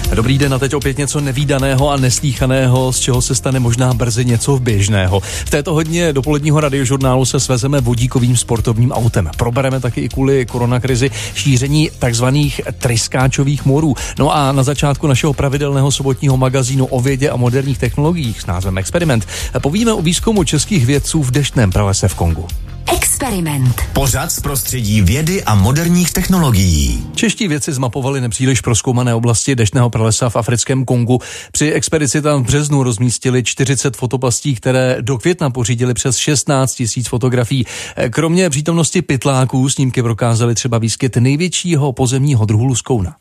Dobrý den, a teď opět něco nevídaného a neslýchaného, z čeho se stane možná brzy něco běžného. V této hodině dopoledního radiožurnálu se svezeme vodíkovým sportovním autem. Probereme taky i kvůli koronakrizi šíření takzvaných tryskáčových morů. No a na začátku našeho pravidelného sobotního magazínu o vědě a moderních technologiích s názvem Experiment povíme o výzkumu českých vědců v deštném pralese v Kongu. Experiment. Pořad z prostředí vědy a moderních technologií. Čeští vědci zmapovali nepříliš prozkoumané oblasti deštného pralesa v africkém Kongu. Při expedici tam v březnu rozmístili 40 fotoplastí, které do května pořídili přes 16 000 fotografií. Kromě přítomnosti pytláků snímky prokázaly třeba výskyt největšího pozemního druhu luskouna.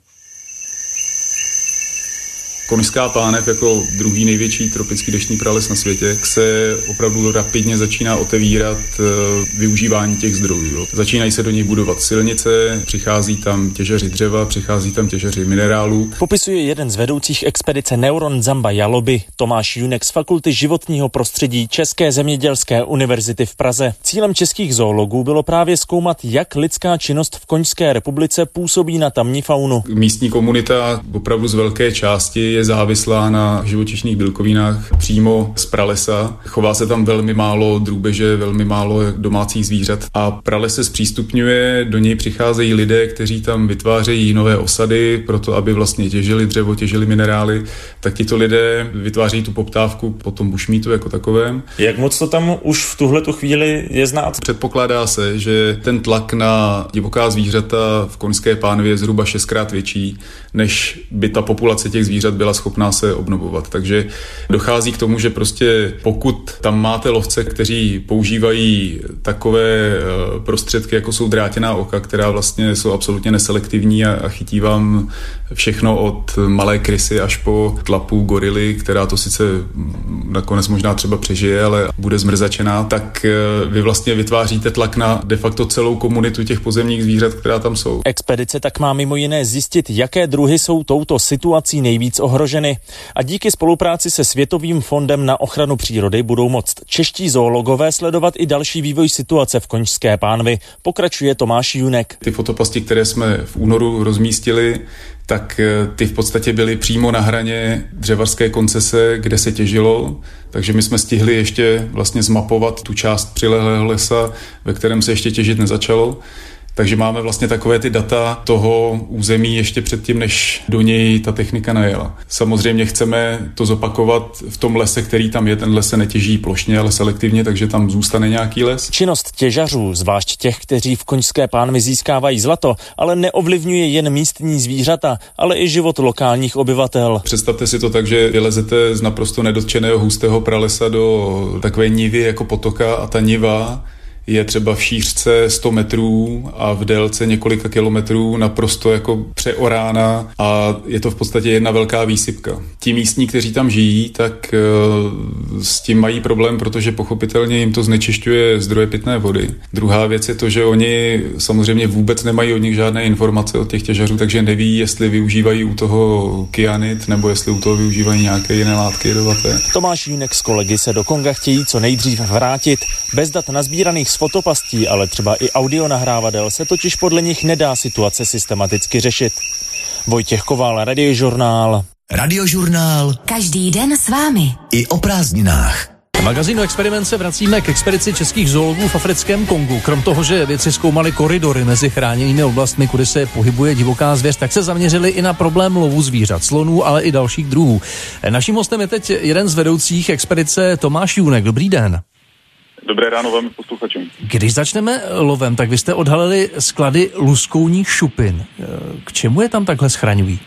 Konžská pánev jako druhý největší tropický deštný prales na světě se opravdu rapidně začíná otevírat využívání těch zdrojů. Začínají se do něj budovat silnice, přichází tam těžaři dřeva, přichází tam těžaři minerálů. Popisuje jeden z vedoucích expedice Neuron Zamba Jaloby, Tomáš Junek z Fakulty životního prostředí České zemědělské univerzity v Praze. Cílem českých zoologů bylo právě zkoumat, jak lidská činnost v Konžské republice působí na tamní faunu. Místní komunita opravdu z velké části je závislá na živočišných bílkovinách přímo z pralesa. Chová se tam velmi málo drůbeže, velmi málo domácích zvířat a prales se zpřístupňuje, do něj přicházejí lidé, kteří tam vytvářejí nové osady, proto aby vlastně těžili dřevo, těžili minerály, tak tito lidé vytváří tu poptávku po tom bushmeatu jako takovém. Jak moc to tam už v tuhletu chvíli je znát? Předpokládá se, že ten tlak na divoká zvířata v Konžské pánvi je zhruba 6krát větší, než by ta populace těch zvířat byla schopná se obnovovat. Takže dochází k tomu, že prostě pokud tam máte lovce, kteří používají takové prostředky, jako jsou drátěná oka, která vlastně jsou absolutně neselektivní a chytí vám všechno od malé krysy až po tlapu gorily, která to sice nakonec možná třeba přežije, ale bude zmrzačená, tak vy vlastně vytváříte tlak na de facto celou komunitu těch pozemních zvířat, která tam jsou. Expedice tak má mimo jiné zjistit, jaké druhy jsou touto situací nejvíc ohroženy. A díky spolupráci se Světovým fondem na ochranu přírody budou moct čeští zoologové sledovat i další vývoj situace v Konžské pánvi, pokračuje Tomáš Junek. Ty fotopasti, které jsme v únoru rozmístili, tak ty v podstatě byly přímo na hraně dřevařské koncese, kde se těžilo, takže my jsme stihli ještě vlastně zmapovat tu část přilehlého lesa, ve kterém se ještě těžit nezačalo. Takže máme vlastně takové ty data toho území ještě předtím, než do něj ta technika najela. Samozřejmě chceme to zopakovat v tom lese, který tam je. Ten les se netěží plošně, ale selektivně, takže tam zůstane nějaký les. Činnost těžařů, zvlášť těch, kteří v Konžské pánvi získávají zlato, ale neovlivňuje jen místní zvířata, ale i život lokálních obyvatel. Představte si to tak, že vylezete z naprosto nedotčeného hustého pralesa do takové nivy jako potoka a ta niva je třeba v šířce 100 metrů a v délce několika kilometrů naprosto jako přeorána a je to v podstatě jedna velká výsypka. Ti místní, kteří tam žijí, tak s tím mají problém, protože pochopitelně jim to znečišťuje zdroje pitné vody. Druhá věc je to, že oni samozřejmě vůbec nemají od nich žádné informace od těch těžařů, takže neví, jestli využívají u toho kyanid nebo jestli u toho využívají nějaké jiné látky jedovaté. Tomáš Junek s kolegy se do Konga chtějí co nejdřív vrátit. Bez dat nazbíraných z fotopastí, ale třeba i audionahrávadel se totiž podle nich nedá situace systematicky řešit. Vojtěch Koval, Radiožurnál. Radiožurnál. Každý den s vámi. I o prázdninách. V magazínu Experiment se vracíme k expedici českých zoologů v africkém Kongu. Krom toho, že vědci zkoumali koridory mezi chráněnými oblastmi, kudy se pohybuje divoká zvěř, tak se zaměřili i na problém lovu zvířat, slonů, ale i dalších druhů. Naším hostem je teď jeden z vedoucích expedice Tomáš Junek. Dobrý den. Dobré ráno vám posluchačům. Když začneme lovem, tak vy jste odhalili sklady luskouních šupin. K čemu je tam takhle schraňují?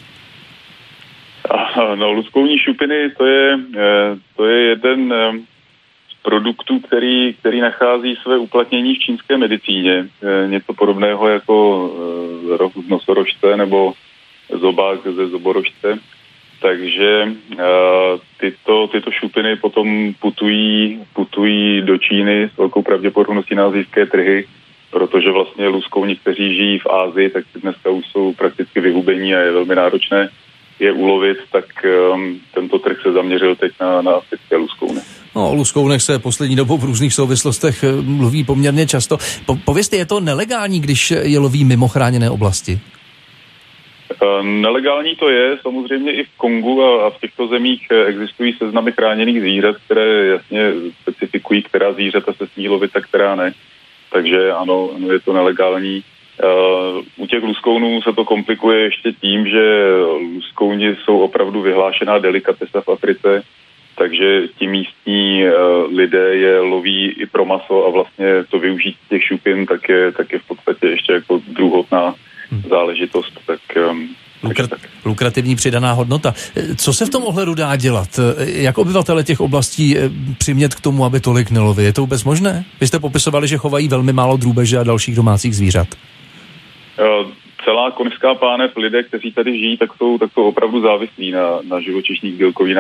No, luskouní šupiny, to je jeden z produktů, který nachází své uplatnění v čínské medicíně. Něco podobného jako roh z nosorožce nebo zobák ze zoborožce. Takže tyto šupiny potom putují do Číny s velkou pravděpodobností na asijské trhy, protože vlastně luskouni, kteří žijí v Asii, tak dneska už jsou prakticky vyhubení a je velmi náročné je ulovit, tak tento trh se zaměřil teď na africké luskouny. No, o luskounech se poslední dobou v různých souvislostech mluví poměrně často. Povězte, je to nelegální, když je loví mimo chráněné oblasti? Nelegální to je, samozřejmě i v Kongu a v těchto zemích existují seznamy chráněných zvířat, které jasně specifikují, která zvířata se smí lovit a která ne. Takže ano, je to nelegální. U těch luskounů se to komplikuje ještě tím, že luskouni jsou opravdu vyhlášená delikatesa v Africe, takže ti místní lidé je loví i pro maso a vlastně to využít těch šupin tak je v podstatě ještě jako druhotná záležitost. Lukrativní přidaná hodnota. Co se v tom ohledu dá dělat? Jak obyvatele těch oblastí přimět k tomu, aby tolik nelovili? Je to vůbec možné? Vy jste popisovali, že chovají velmi málo drůbeže a dalších domácích zvířat. Celá koňská pánev, lidé, kteří tady žijí, tak jsou opravdu závislí na živočišných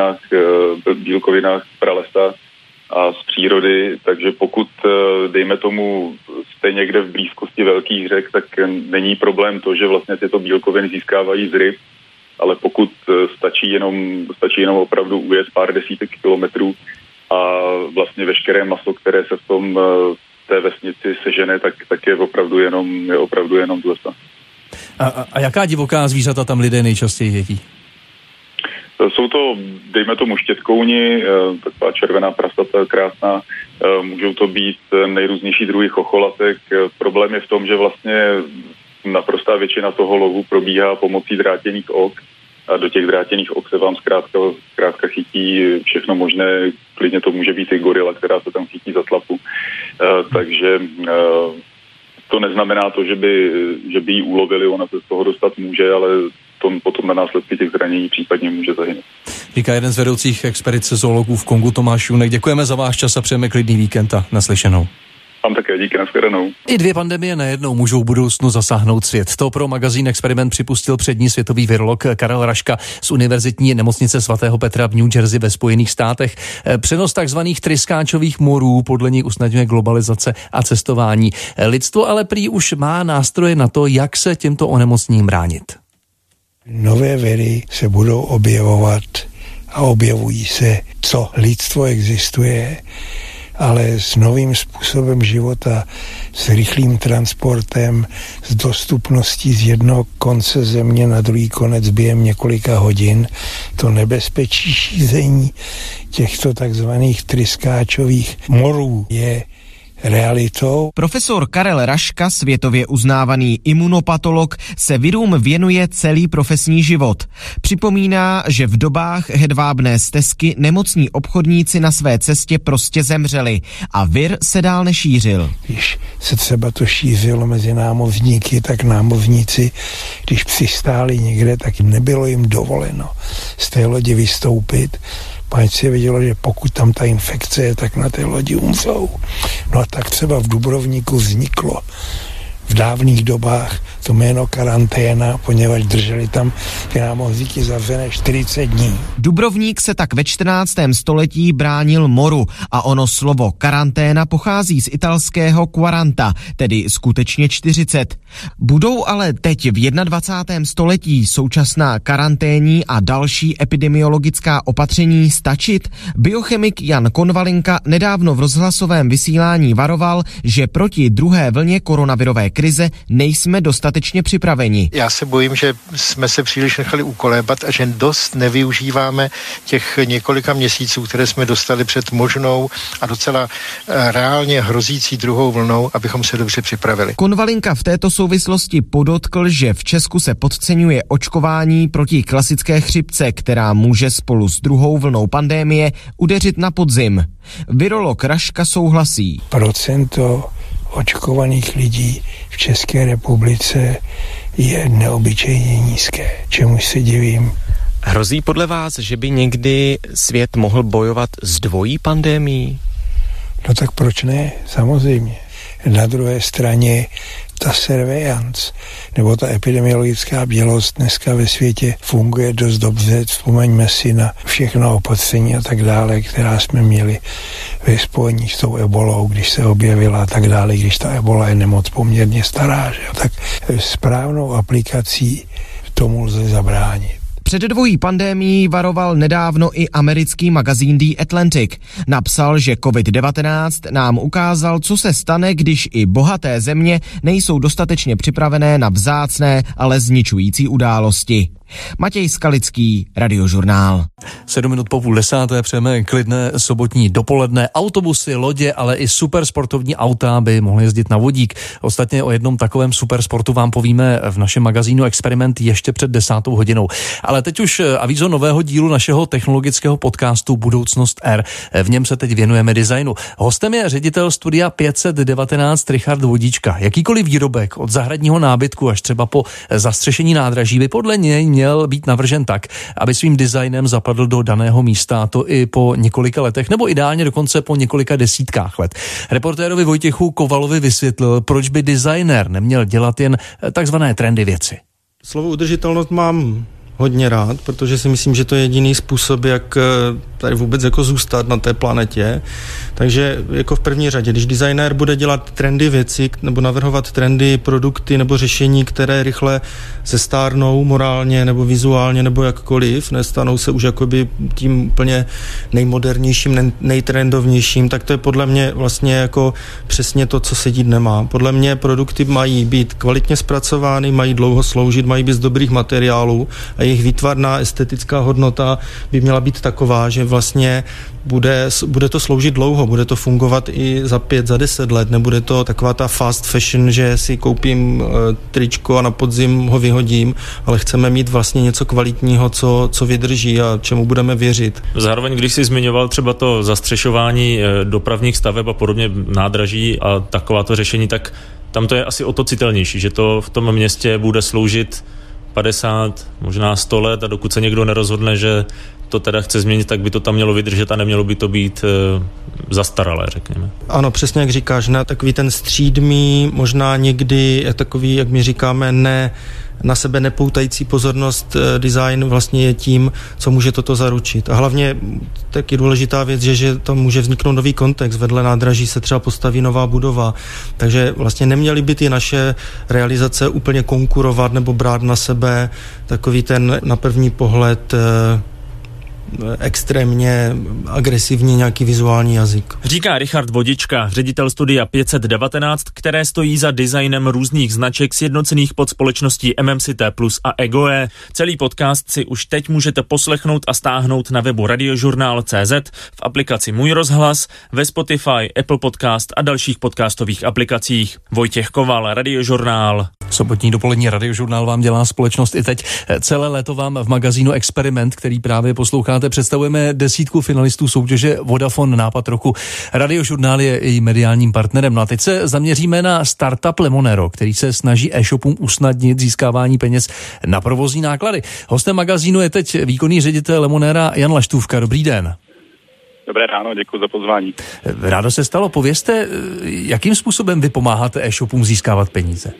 bílkovinách z pralesa a z přírody, takže pokud, dejme tomu, jste někde v blízkosti velkých řek, tak není problém to, že vlastně tyto bílkoviny získávají z ryb, ale pokud stačí jenom opravdu ujet pár desítek kilometrů a vlastně veškeré maso, které se v té vesnici sežene, tak je opravdu jenom z lesa. A jaká divoká zvířata tam lidé nejčastěji jedí? Jsou to, dejme tomu, štětkouni, taková červená prasata, krásná. Můžou to být nejrůznější druhy chocholatek. Problém je v tom, že vlastně naprostá většina toho lovu probíhá pomocí drátěných ok. A do těch drátěných ok se vám zkrátka chytí všechno možné. Klidně to může být i gorila, která se tam chytí za tlapu. Takže to neznamená to, že by ji ulovili, ona se z toho dostat může, ale potom na následky těch zranění případně může zahynout. Říká jeden z vedoucích expedice zoologů v Kongu Tomáš Junek. Děkujeme za váš čas a přejeme klidný víkend a naslyšenou. Vám také díky, nashledanou. I 2 pandemie najednou můžou v budoucnu zasáhnout svět. To pro magazín Experiment připustil přední světový virolog Karel Raška z Univerzitní nemocnice svatého Petra v New Jersey ve Spojených státech. Přenos takzvaných tryskáčových morů podle něj usnadňuje globalizace a cestování. Lidstvo ale prý už má nástroje na to, jak se těmto onemocněním bránit. Nové viry se budou objevovat a objevují se, co lidstvo existuje, ale s novým způsobem života, s rychlým transportem, s dostupností z jednoho konce země na druhý konec během několika hodin. To nebezpečí šíření těchto takzvaných tryskáčových morů je realitou. Profesor Karel Raška, světově uznávaný imunopatolog, se virům věnuje celý profesní život. Připomíná, že v dobách hedvábné stezky nemocní obchodníci na své cestě prostě zemřeli a vir se dál nešířil. Když se třeba to šířilo mezi námořníky, tak námořníci, když přistáli někde, tak nebylo jim dovoleno z té lodi vystoupit, pač si vědělo, že pokud tam ta infekce je, tak na té lodi umřou. No a tak třeba v Dubrovníku vzniklo v dávných dobách to jméno karanténa, poněvadž drželi tam ty námořníky zavřené 40 dní. Dubrovník se tak ve 14. století bránil moru a ono slovo karanténa pochází z italského quaranta, tedy skutečně 40. Budou ale teď v 21. století současná karanténní a další epidemiologická opatření stačit? Biochemik Jan Konvalinka nedávno v rozhlasovém vysílání varoval, že proti druhé vlně koronavirové krize nejsme dostatečně připraveni. Já se bojím, že jsme se příliš nechali ukolébat a že dost nevyužíváme těch několika měsíců, které jsme dostali před možnou a docela reálně hrozící druhou vlnou, abychom se dobře připravili. Konvalinka v této souvislosti podotkl, že v Česku se podceňuje očkování proti klasické chřipce, která může spolu s druhou vlnou pandémie udeřit na podzim. Virolog Raška souhlasí. Procento očkovaných lidí v České republice je neobyčejně nízké, čemuž se divím. Hrozí podle vás, že by někdy svět mohl bojovat s dvojí pandemií? No tak proč ne? Samozřejmě. Na druhé straně ta surveillance, nebo ta epidemiologická bdělost dneska ve světě funguje dost dobře. Vzpomeňme si na všechno opatření a tak dále, která jsme měli ve spojení s tou ebolou, když se objevila a tak dále, když ta ebola je nemoc poměrně stará, že? Tak správnou aplikací tomu lze zabránit. Před dvojí pandemií varoval nedávno i americký magazín The Atlantic. Napsal, že COVID-19 nám ukázal, co se stane, když i bohaté země nejsou dostatečně připravené na vzácné, ale zničující události. Matěj Skalický, Radiožurnál. 9:07 přejeme klidné sobotní dopoledne. Autobusy, lodě, ale i supersportovní auta by mohly jezdit na vodík. Ostatně o jednom takovém supersportu vám povíme v našem magazínu Experiment ještě před 10. hodinou. Ale teď už avízo nového dílu našeho technologického podcastu Budoucnost R. V něm se teď věnujeme designu. Hostem je ředitel studia 519 Richard Vodička. Jakýkoliv výrobek od zahradního nábytku až třeba po zastřešení nádraží by podle něj měl být navržen tak, aby svým designem zapadl do daného místa, a to i po několika letech, nebo ideálně dokonce po několika desítkách let. Reportérovi Vojtěchu Kovalovi vysvětlil, proč by designer neměl dělat jen takzvané trendy věci. Slovo udržitelnost mám hodně rád, protože si myslím, že to je jediný způsob, jak tady vůbec jako zůstat na té planetě. Takže jako v první řadě, když designér bude dělat trendy věci nebo navrhovat trendy, produkty nebo řešení, které rychle zestárnou morálně nebo vizuálně nebo jakkoliv, nestanou se už jakoby tím úplně nejmodernějším, nejtrendovnějším, tak to je podle mě vlastně jako přesně to, co se dít nemá. Podle mě produkty mají být kvalitně zpracovány, mají dlouho sloužit, mají být z dobrých materiálů a jejich výtvarná estetická hodnota by měla být taková, že vlastně bude to sloužit dlouho, bude to fungovat i za 5, za 10 let, nebude to taková ta fast fashion, že si koupím tričko a na podzim ho vyhodím, ale chceme mít vlastně něco kvalitního, co vydrží a čemu budeme věřit. Zároveň, když jsi zmiňoval třeba to zastřešování dopravních staveb a podobně nádraží a takováto řešení, tak tam to je asi o to citelnější, že to v tom městě bude sloužit 50, možná 100 let a dokud se někdo nerozhodne, že to teda chce změnit, tak by to tam mělo vydržet a nemělo by to být zastaralé, řekněme. Ano, přesně jak říkáš, ne, takový ten střídmý, možná někdy takový, jak my říkáme, na sebe nepoutající pozornost design vlastně je tím, co může toto zaručit. A hlavně taky důležitá věc, že tam může vzniknout nový kontext. Vedle nádraží se třeba postaví nová budova. Takže vlastně neměly by ty naše realizace úplně konkurovat nebo brát na sebe takový ten na první pohled extrémně agresivní nějaký vizuální jazyk. Říká Richard Vodička, ředitel studia 519, které stojí za designem různých značek sjednocených pod společností MMCT Plus a Egoe. Celý podcast si už teď můžete poslechnout a stáhnout na webu Radiožurnál.cz, v aplikaci Můj rozhlas, ve Spotify, Apple Podcast a dalších podcastových aplikacích. Vojtěch Koval, Radiožurnál. Sobotní dopolední Radiožurnál vám dělá společnost i teď. Celé léto vám v magazínu Experiment, který právě posloucháte, představujeme 10 finalistů soutěže Vodafone Nápad roku. Radiožurnál je i mediálním partnerem. No a teď se zaměříme na startup Lemonero, který se snaží e-shopům usnadnit získávání peněz na provozní náklady. Hostem magazínu je teď výkonný ředitel Lemonera Jan Laštůvka. Dobrý den. Dobré ráno, děkuji za pozvání. Rádo se stalo. Povězte, jakým způsobem vy pomáháte e-shopům získávat peníze?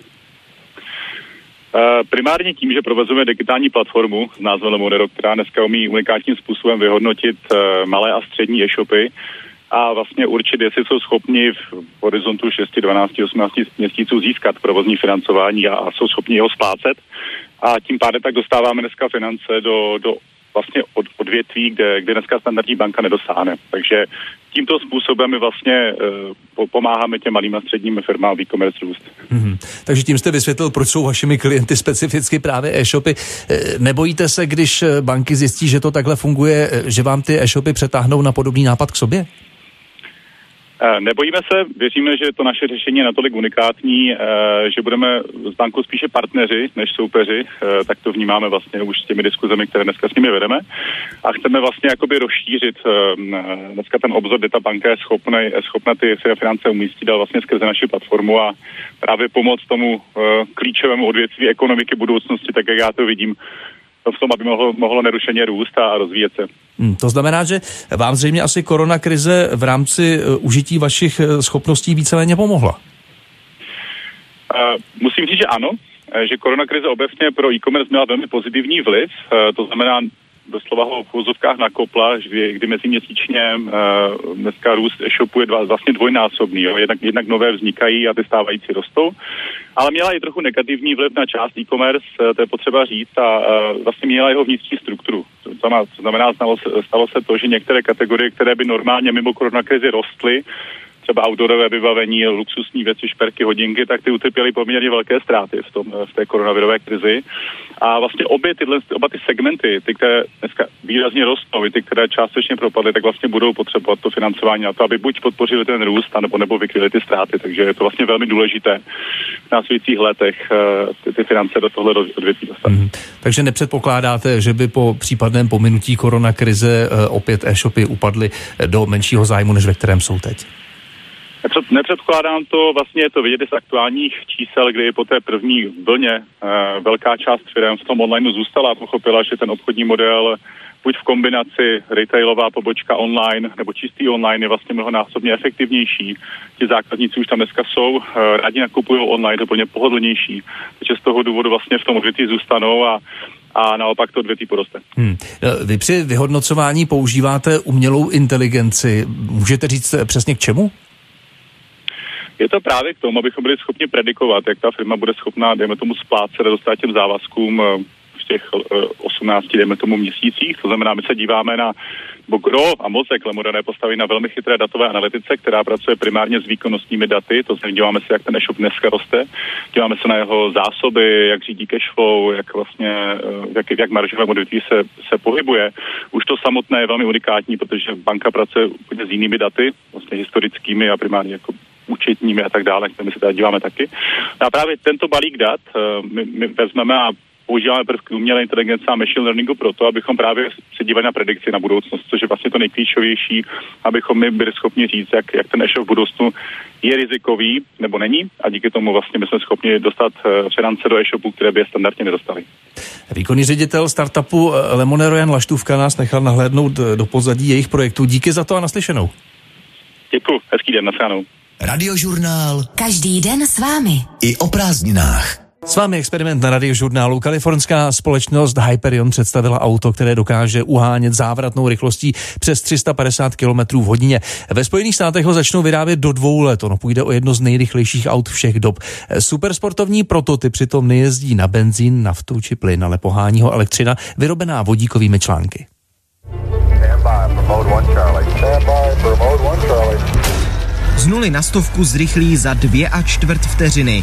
Primárně tím, že provozujeme digitální platformu s názvem Lemonero, která dneska umí unikátním způsobem vyhodnotit malé a střední e-shopy a vlastně určit, jestli jsou schopni v horizontu 6, 12, 18 měsíců získat provozní financování a jsou schopni jeho splácet. A tím pádem tak dostáváme dneska finance do vlastně odvětví, kde dneska standardní banka nedosáhne. Takže tímto způsobem my vlastně pomáháme těm malým a středním firmám v e-commerce růst. Takže tím jste vysvětlil, proč jsou vašimi klienty specificky právě e-shopy. Nebojíte se, když banky zjistí, že to takhle funguje, že vám ty e-shopy přetáhnou na podobný nápad k sobě? Nebojíme se, věříme, že to naše řešení je natolik unikátní, že budeme s bankou spíše partneři než soupeři, tak to vnímáme vlastně už s těmi diskuzemi, které dneska s nimi vedeme a chceme vlastně jakoby rozšířit dneska ten obzor, kde ta banka je schopna ty finance umístit dál vlastně skrze naši platformu a právě pomoct tomu klíčovému odvětví ekonomiky budoucnosti, tak jak já to vidím, v tom, aby mohlo nerušeně růst a rozvíjet se. To znamená, že vám zřejmě asi koronakrize v rámci užití vašich schopností víceméně pomohla? Musím říct, že ano, že koronakrize obecně pro e-commerce měla velmi pozitivní vliv, to znamená, doslova ho v úzovkách nakopla, kdy meziměsíčně dneska růst e-shopu je vlastně dvojnásobný. Jo. Jednak nové vznikají a ty stávající rostou. Ale měla i trochu negativní vliv na část e-commerce, to je potřeba říct, a vlastně měla jeho vnitřní strukturu. To znamená, stalo se to, že některé kategorie, které by normálně mimo koronakrizi rostly, třeba outdoorové vybavení, luxusní věci, šperky, hodinky, tak ty utrpěly poměrně velké ztráty v té koronavirové krizi. A vlastně oba ty segmenty, ty, které dneska výrazně rostou, i ty, které částečně propadly, tak vlastně budou potřebovat to financování na to, aby buď podpořili ten růst, nebo vykryli ty ztráty. Takže je to vlastně velmi důležité v následujících letech ty finance do tohle odvětví dostat. Takže nepředpokládáte, že by po případném pominutí koronakrize opět e-shopy upadly do menšího zájmu, než ve kterém jsou teď? Nepředpokládám to, vlastně je to vidět z aktuálních čísel, kdy po té první vlně velká část firem v tom online zůstala a pochopila, že ten obchodní model buď v kombinaci retailová pobočka online nebo čistý online je vlastně mnohonásobně efektivnější. Ti zákazníci už tam dneska jsou, rádi nakupují online, to je plně pohodlnější. Takže z toho důvodu vlastně v tom odvětví zůstanou a naopak to odvětví poroste. Vy při vyhodnocování používáte umělou inteligenci. Můžete říct přesně k čemu? Je to právě k tomu, abychom byli schopni predikovat, jak ta firma bude schopná, dejme tomu, splácet a dostat těm závazkům v těch 18, dejme tomu, měsících. To znamená, my se díváme na gro a mozek Lemonera je postaví na velmi chytré datové analytice, která pracuje primárně s výkonnostními daty. To znamená, díváme se, jak ten e-shop dneska roste. Díváme se na jeho zásoby, jak řídí cashflow, jak maržové odvětví se pohybuje. Už to samotné je velmi unikátní, protože banka pracuje úplně s jinými daty, vlastně historickými a primárně jako účetními a tak dále, my se teda díváme taky. A právě tento balík dat my vezmeme a používáme prvky umělé inteligence a machine learningu proto, abychom právě se dívali na predikci na budoucnost, což je vlastně to nejklíčovější, abychom my byli schopni říct, jak ten e-shop v budoucnu je rizikový nebo není a díky tomu vlastně my jsme schopni dostat finance do e-shopu, které by je standardně nedostali. Výkonný ředitel startupu Lemonero Jan Laštůvka nás nechal nahlédnout do pozadí jejich projektů. Díky za to a naslyšenou. Děkuji, hezký den, nashledanou. Radiožurnál. Každý den s vámi. I o prázdninách. S vámi experiment na Radiožurnálu. Kalifornská společnost Hyperion představila auto, které dokáže uhánět závratnou rychlostí přes 350 km/h. Ve Spojených státech ho začnou vyrábět do 2 let. Ono půjde o jedno z nejrychlejších aut všech dob. Supersportovní prototyp přitom nejezdí na benzín, naftu či plyn, ale pohání ho elektřina vyrobená vodíkovými články. Z 0 na 100 zrychlí za 2,25 vteřiny.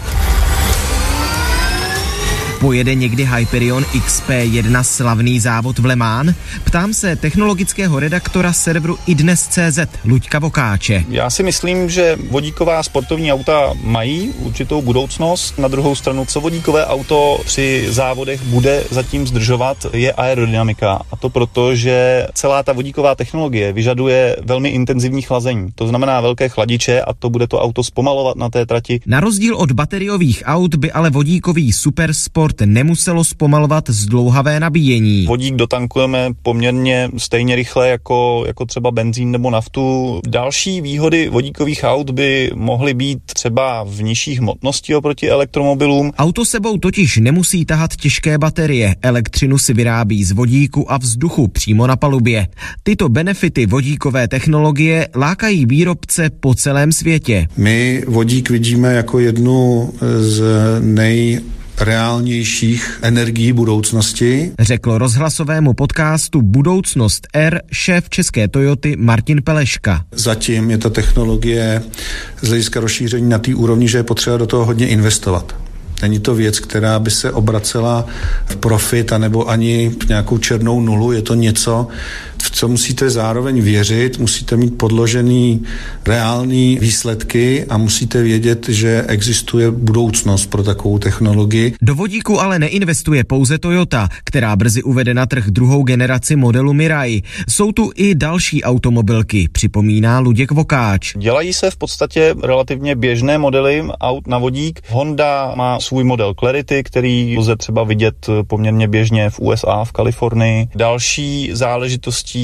Pojede někdy Hyperion XP1 slavný závod v Le Mans? Ptám se technologického redaktora serveru iDnes.cz Luďka Vokáče. Já si myslím, že vodíková sportovní auta mají určitou budoucnost. Na druhou stranu, co vodíkové auto při závodech bude zatím zdržovat, je aerodynamika. A to proto, že celá ta vodíková technologie vyžaduje velmi intenzivní chlazení. To znamená velké chladiče a to bude to auto zpomalovat na té trati. Na rozdíl od bateriových aut by ale vodíkový supersport nemuselo zpomalovat zdlouhavé nabíjení. Vodík dotankujeme poměrně stejně rychle jako třeba benzín nebo naftu. Další výhody vodíkových aut by mohly být třeba v nižší hmotnosti oproti elektromobilům. Auto sebou totiž nemusí tahat těžké baterie. Elektřinu si vyrábí z vodíku a vzduchu přímo na palubě. Tyto benefity vodíkové technologie lákají výrobce po celém světě. My vodík vidíme jako jednu z reálnějších energií budoucnosti, řekl rozhlasovému podcastu Budoucnost R šéf české Toyoty Martin Peleška. Zatím je ta technologie z hlediska rozšíření na té úrovni, že je potřeba do toho hodně investovat. Není to věc, která by se obracela v profit anebo ani v nějakou černou nulu. Je to něco, v co musíte zároveň věřit, musíte mít podložený reální výsledky a musíte vědět, že existuje budoucnost pro takovou technologii. Do vodíku ale neinvestuje pouze Toyota, která brzy uvede na trh druhou generaci modelu Mirai. Jsou tu i další automobilky, připomíná Luděk Vokáč. Dělají se v podstatě relativně běžné modely aut na vodík. Honda má svůj model Clarity, který lze třeba vidět poměrně běžně v USA, v Kalifornii. Další záležitostí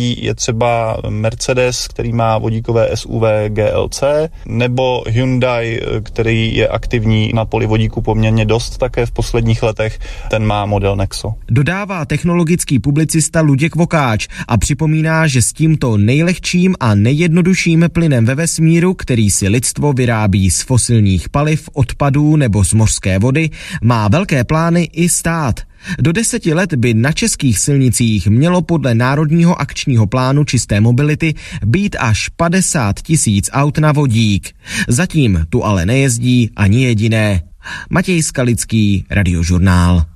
pořadí je třeba Mercedes, který má vodíkové SUV GLC, nebo Hyundai, který je aktivní na poli vodíku poměrně dost také v posledních letech, ten má model Nexo. Dodává technologický publicista Luděk Vokáč a připomíná, že s tímto nejlehčím a nejjednodušším plynem ve vesmíru, který si lidstvo vyrábí z fosilních paliv, odpadů nebo z mořské vody, má velké plány i stát. Do 10 let by na českých silnicích mělo podle Národního akčního plánu čisté mobility být až 50 000 aut na vodík. Zatím tu ale nejezdí ani jediné. Matěj Skalický, Radiožurnál.